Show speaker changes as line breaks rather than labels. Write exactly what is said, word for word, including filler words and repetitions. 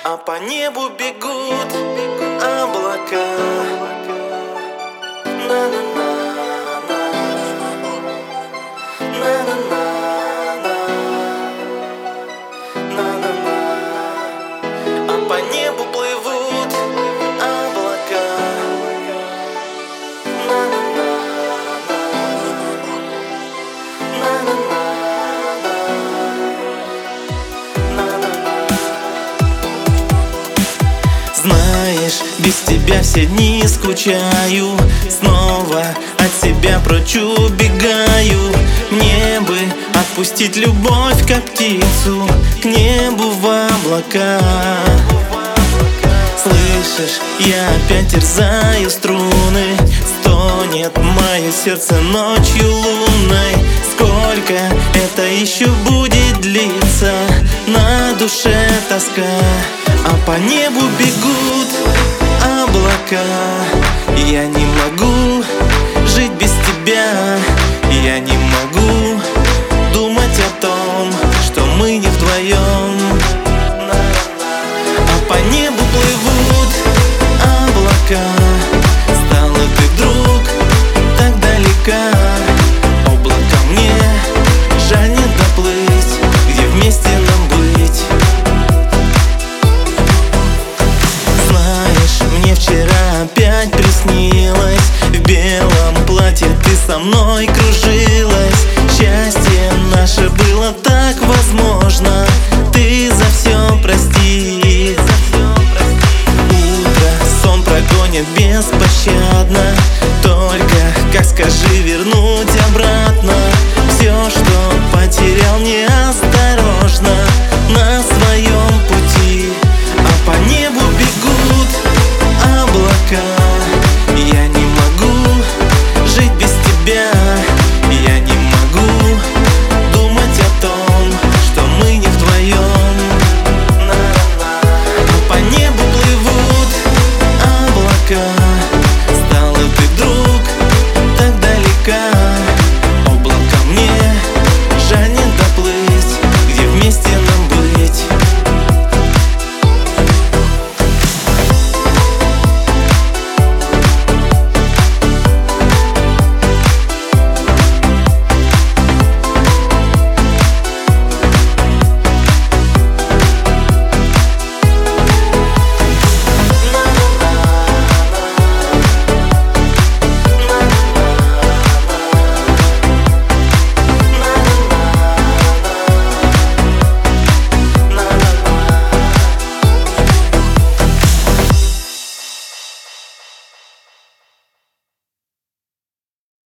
А по небу бегут облака. На-на-на, на-на-на, на-на-на. А по небу плывут облака. На-на-на, на-на-на. Знаешь, без тебя все дни скучаю, снова от себя прочь убегаю. Мне бы отпустить любовь, как птицу, к небу в облака. Слышишь, я опять терзаю струны, стонет мое сердце ночью лунной. Сколько это еще будет длиться, на душе тоска. А по небу бегут облака. Я не могу жить без тебя. Я не могу думать о том, что мы не вдвоем. А по небу плывут облака. Стала ты вдруг так далека. Облако мне жаль не доплыть, где вместе нам быть. Мне вчера опять приснилось, в белом платье ты со мной кружилась. Счастье наше было так возможно, ты за все прости. Утро сон прогонит беспощадно.